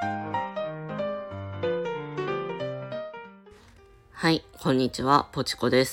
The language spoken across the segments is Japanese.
はい、こんにちは、ポチコです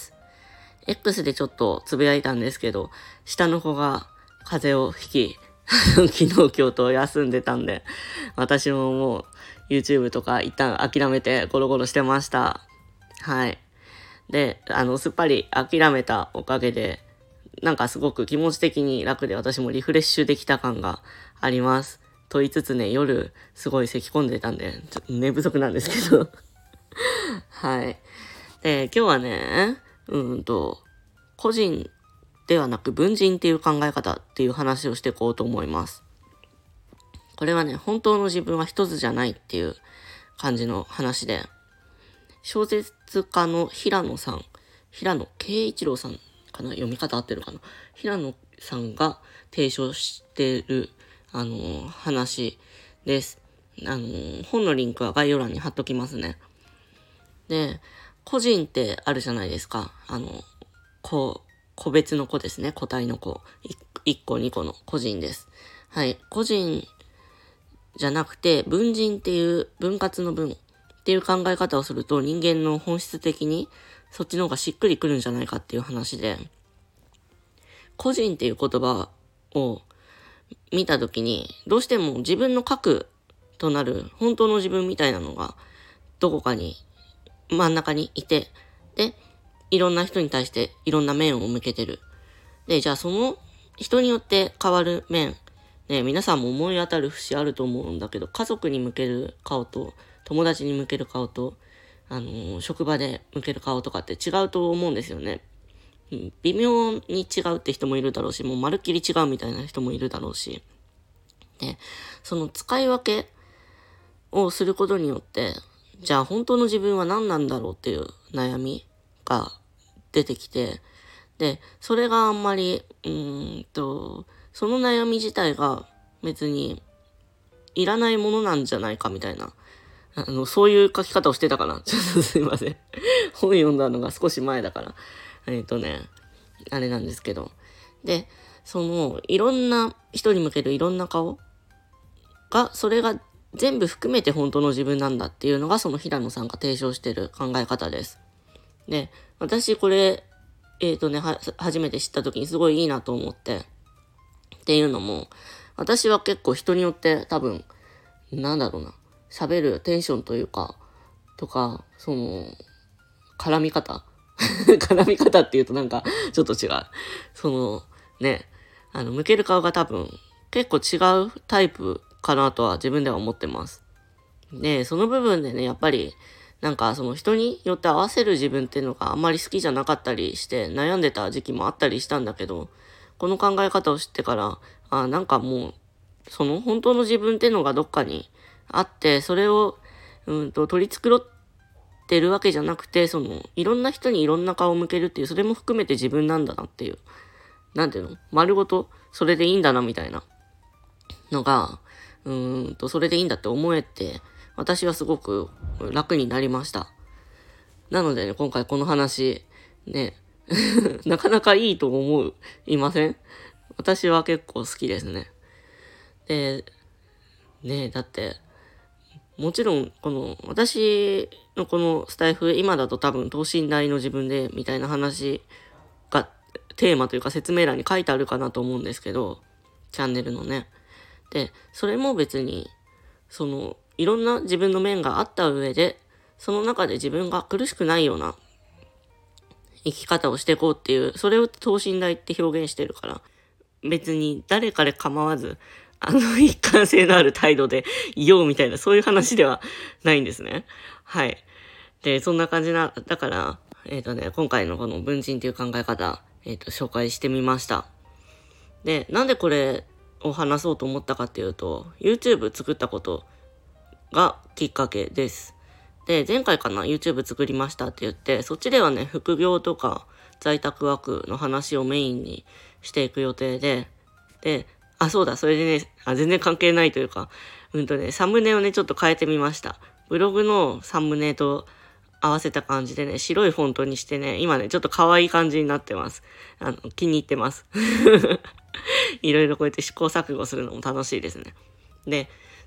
。X でちょっとつぶやいたんですけど、下の子が風邪をひき、昨日今日と休んでたんで、私ももう YouTube とか一旦諦めてゴロゴロしてました。はい。で、すっぱり諦めたおかげで、なんかすごく気持ち的に楽で私もリフレッシュできた感があります。と言いつつね、夜すごい咳込んでたんで、ちょっと寝不足なんですけど。はい。で、今日はね、個人ではなく文人っていう考え方っていう話をしていこうと思います。これはね、本当の自分は一つじゃないっていう感じの話で、小説家の平野啓一郎さんかな、読み方合ってるかな、平野さんが提唱してる、話です。本のリンクは概要欄に貼っときますね。で、個人ってあるじゃないですか。個別の個ですね。個体の個。1個2個の個人です。はい。個人じゃなくて、文人っていう分割の文っていう考え方をすると、人間の本質的にそっちの方がしっくりくるんじゃないかっていう話で、個人っていう言葉を見たときに、どうしても自分の核となる本当の自分みたいなのがどこかに真ん中にいて、で、いろんな人に対していろんな面を向けてる。で、じゃあその人によって変わる面、ね、皆さんも思い当たる節あると思うんだけど、家族に向ける顔と、友達に向ける顔と、職場で向ける顔とかって違うと思うんですよね。微妙に違うって人もいるだろうし、もうまるっきり違うみたいな人もいるだろうし。で、その使い分けをすることによって、じゃあ本当の自分は何なんだろうっていう悩みが出てきて、で、それがあんまり、その悩み自体が別にいらないものなんじゃないかみたいな、そういう書き方をしてたかな。ちょっとすいません。本読んだのが少し前だから。あれなんですけど。で、いろんな人に向けるいろんな顔が、それが全部含めて本当の自分なんだっていうのがその平野さんが提唱している考え方です。で、私これ、初めて知った時にすごいいいなと思って、っていうのも、私は結構人によって多分、喋るテンションというか、絡み方絡み方っていうとなんか、ちょっと違う。向ける顔が多分、結構違うタイプかなとは自分では思ってます。で、その部分でね、やっぱり、人によって合わせる自分っていうのがあんまり好きじゃなかったりして悩んでた時期もあったりしたんだけど、この考え方を知ってから、なんかもう、その本当の自分っていうのがどっかにあって、それを、取り繕ってるわけじゃなくて、いろんな人にいろんな顔を向けるっていう、それも含めて自分なんだなっていう、丸ごと、それでいいんだなみたいなのが、それでいいんだって思えて、私はすごく楽になりました。なのでね、今回この話、ね、なかなかいいといません？私は結構好きですね。で、ね、だって、もちろん、私のこのスタイフ、今だと多分等身大の自分で、みたいな話がテーマというか説明欄に書いてあるかなと思うんですけど、チャンネルのね。で、それも別に、いろんな自分の面があった上で、その中で自分が苦しくないような生き方をしていこうっていう、それを等身大って表現してるから、別に誰彼構わず、一貫性のある態度でいようみたいな、そういう話ではないんですね。はい。で、そんな感じだから、今回のこの文人っていう考え方、紹介してみました。で、なんでこれを話そうと思ったかっていうと、YouTube 作ったことがきっかけです。で、前回かな YouTube 作りましたって言って、そっちではね、副業とか在宅ワークの話をメインにしていく予定で、そうだ、それでね、全然関係ないというか、サムネをね、ちょっと変えてみました。ブログのサムネと合わせた感じでね、白いフォントにしてね、今ね、ちょっと可愛い感じになってます。気に入ってます。いろいろこうやって試行錯誤するのも楽しいですね。で、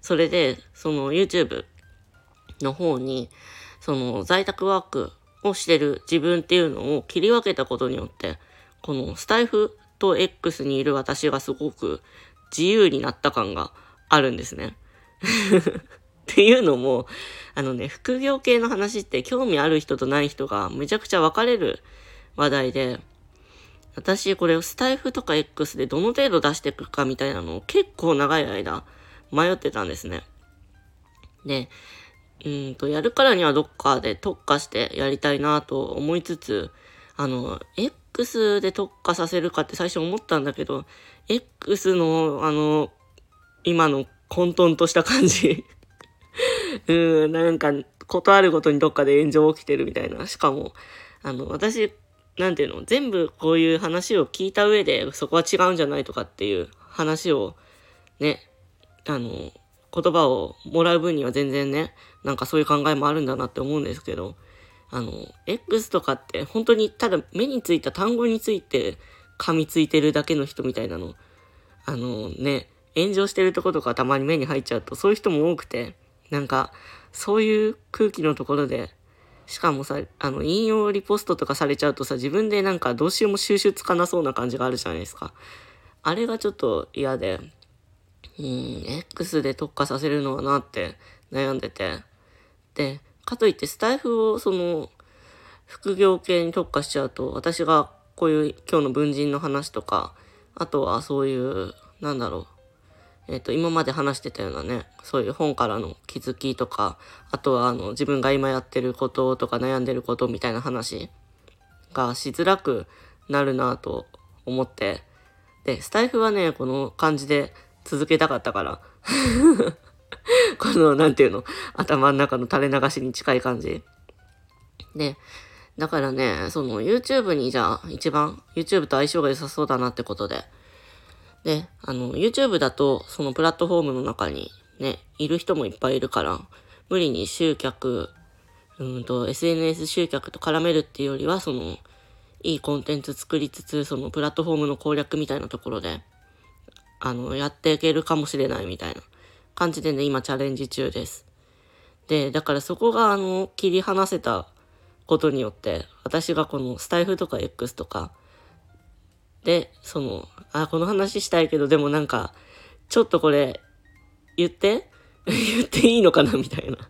それで、その YouTube の方に、その在宅ワークをしてる自分っていうのを切り分けたことによって、このスタイフと X にいる私がすごく自由になった感があるんですね。っていうのも、副業系の話って興味ある人とない人がめちゃくちゃ分かれる話題で、私これをスタイフとか X でどの程度出していくかみたいなのを結構長い間迷ってたんですね。で、やるからにはどっかで特化してやりたいなと思いつつ、X で特化させるかって最初思ったんだけど、X の今の混沌とした感じ。なんか、ことあるごとにどっかで炎上起きてるみたいな。しかも、私、なんていうの、全部こういう話を聞いた上で、そこは違うんじゃないとかっていう話を、ね、言葉をもらう分には全然ね、なんかそういう考えもあるんだなって思うんですけど、X とかって本当にただ目についた単語について噛みついてるだけの人みたいなの、炎上してるとことかたまに目に入っちゃうとそういう人も多くて、なんかそういう空気のところで、しかもさ、引用リポストとかされちゃうとさ、自分でなんかどうしようも収集つかなそうな感じがあるじゃないですか。あれがちょっと嫌で、X で特化させるのはなって悩んでて。で、かといってスタイフを副業系に特化しちゃうと、私がこういう今日の文人の話とか、あとはそういう、今まで話してたようなね、そういう本からの気づきとか、あとは自分が今やってることとか悩んでることみたいな話がしづらくなるなと思って、で、スタイフはね、この感じで続けたかったから、この、頭の中の垂れ流しに近い感じ。で、だからね、YouTube にじゃあ、一番 YouTube と相性が良さそうだなってことで、で、YouTube だと、そのプラットフォームの中にね、いる人もいっぱいいるから、無理に集客、SNS 集客と絡めるっていうよりは、いいコンテンツ作りつつ、そのプラットフォームの攻略みたいなところで、やっていけるかもしれないみたいな感じでね、今チャレンジ中です。で、だからそこが切り離せたことによって、私がこのスタイフとか X とか、で、この話したいけど、でもなんか、ちょっとこれ、言って言っていいのかなみたいな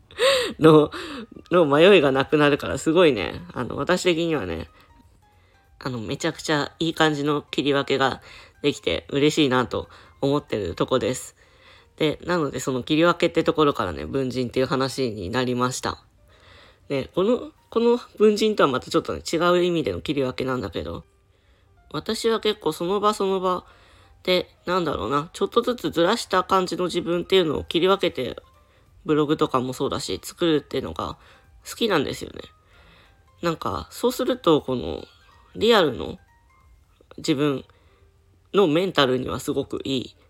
の迷いがなくなるから、すごいね、私的にはね、めちゃくちゃいい感じの切り分けができて嬉しいなと思ってるとこです。で、なのでその切り分けってところからね、文人っていう話になりました。で、この文人とはまたちょっとね、違う意味での切り分けなんだけど、私は結構その場その場で、ちょっとずつずらした感じの自分っていうのを切り分けて、ブログとかもそうだし、作るっていうのが好きなんですよね。なんか、そうすると、この、リアルの自分のメンタルにはすごくいい。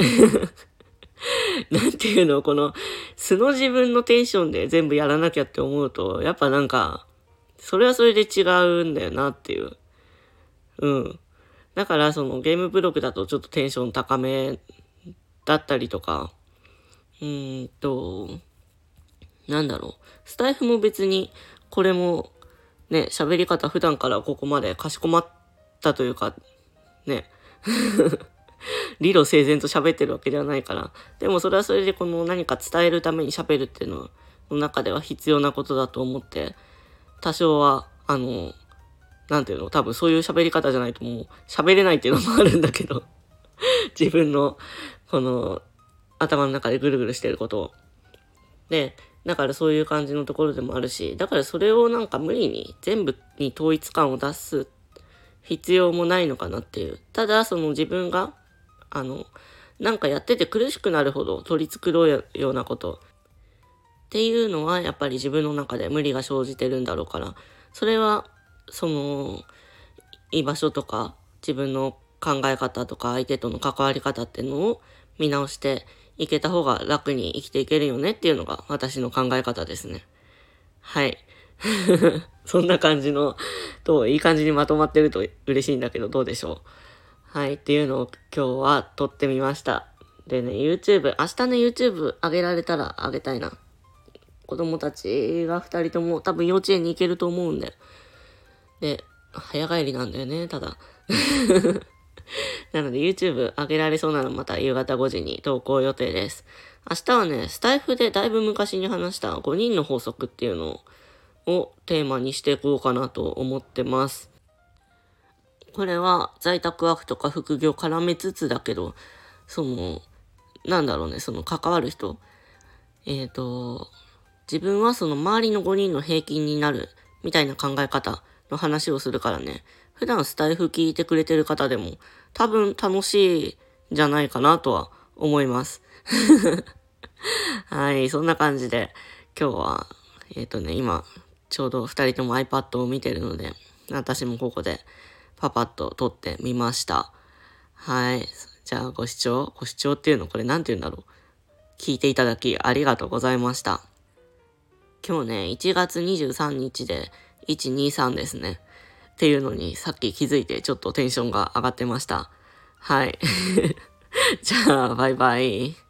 なんていうの、この素の自分のテンションで全部やらなきゃって思うと、やっぱなんか、それはそれで違うんだよなっていう。だからゲームブログだとちょっとテンション高めだったりとか、スタイフも別に、これもね、喋り方普段からここまでかしこまったというか、ね、理路整然と喋ってるわけではないから、でもそれはそれでこの何か伝えるために喋るっていうのの中では必要なことだと思って、多少は、多分そういう喋り方じゃないともう喋れないっていうのもあるんだけど、自分の、この、頭の中でぐるぐるしてることを。で、だからそういう感じのところでもあるし、だからそれをなんか無理に全部に統一感を出す必要もないのかなっていう。ただ自分が、なんかやってて苦しくなるほど取り繕うようなことっていうのはやっぱり自分の中で無理が生じてるんだろうから、それは、居場所とか自分の考え方とか相手との関わり方っていうのを見直していけた方が楽に生きていけるよねっていうのが私の考え方ですね。はい。そんな感じの、いい感じにまとまってると嬉しいんだけどどうでしょう。はい。っていうのを今日は撮ってみました。 でね、YouTube、明日ね、YouTube 上げられたら上げたいな。子供たちが2人とも多分幼稚園に行けると思うんで。で、早帰りなんだよね、ただ。なので YouTube 上げられそうなのまた夕方5時に投稿予定です。明日はね、スタイフでだいぶ昔に話した5人の法則っていうのをテーマにしていこうかなと思ってます。これは在宅ワークとか副業絡めつつだけど、なんだろうね、関わる人。自分はその周りの5人の平均になるみたいな考え方の話をするからね、普段スタイフ聞いてくれてる方でも多分楽しいんじゃないかなとは思います。はい、そんな感じで今日は、今ちょうど2人とも iPad を見てるので、私もここでパパッと撮ってみました。はい。じゃあご視聴っていうのこれなんて言うんだろう。聞いていただきありがとうございました。今日ね、1月23日で123ですね。っていうのにさっき気づいてちょっとテンションが上がってました。はい。じゃあ、バイバイ。